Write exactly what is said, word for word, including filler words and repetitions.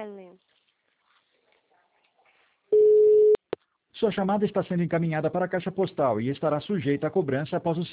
L. Sua chamada está sendo encaminhada para a caixa postal e estará sujeita a cobrança após o